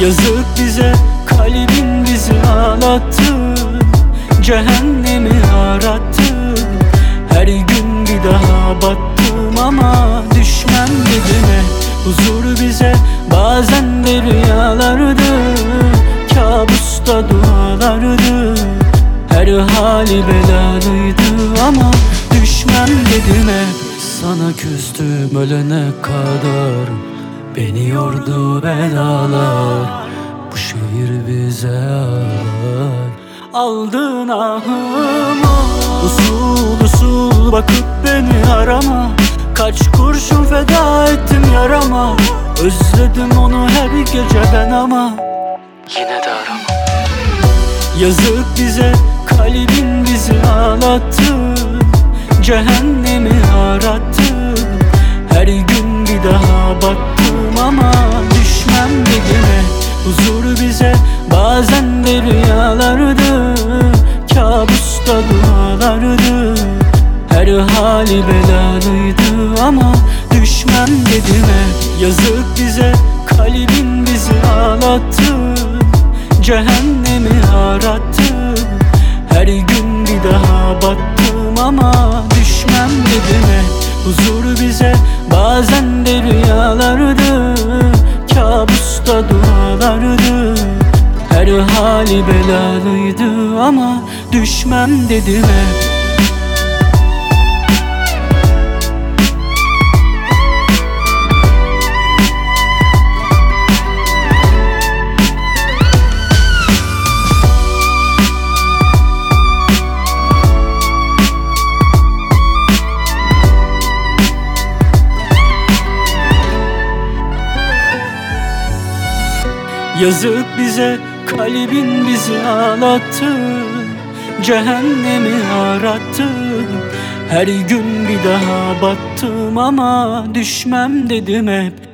Yazık bize, kalbin bizi ağlattı, cehennemi arattı. Her gün bir daha battım ama düşmem dibine. Huzur bize bazen de rüyalardı, kabusta dualardı. Her hali belalıydı ama düşmem dibine. Sana küstüm ölene kadar, beni yordu belalar. Bu şehir bize ağlar. Aldın ahımı, usul usul bakıp beni arama. Kaç kurşun feda ettim yarama. Özledim onu her gece ben ama yine de arama. Yazık bize, kalbin bizi ağlattı, cehennemi arattı. Her gün bir daha battım ama düşmem dibine. Huzur bize bazen de rüyalardı, kabusta dualardı. Her hali belalıydı ama düşmem dibine. Yazık bize, kalbin bizi ağlattı, cehennemi arattı. Her gün bir daha battım ama düşmem dibine. Huzur bize bazen de rüyalardı, kabusta dualardı. Her hali belalıydı ama düşmem dibine. Yazık bize, kalbin bizi ağlattı, cehennemi arattı. Her gün bir daha battım ama düşmem dedim hep.